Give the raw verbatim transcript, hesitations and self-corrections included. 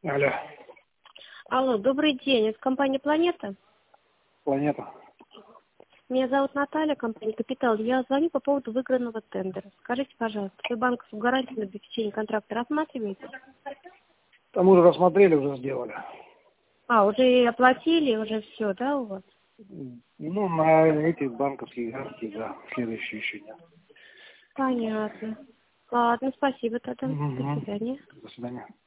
Алло. Алло, добрый день. Это компания «Планета»? Планета. Меня зовут Наталья, компания «Капитал». Я звоню по поводу выигранного тендера. Скажите, пожалуйста, вы банковскую гарантию на обеспечение контракта рассматриваете? Там уже рассмотрели, уже сделали. А, уже и оплатили, уже все, да, у вас? Ну, на эти банковские гарантии, да, следующие еще нет. Понятно. Ладно, спасибо тогда. До Угу. свидания. До свидания.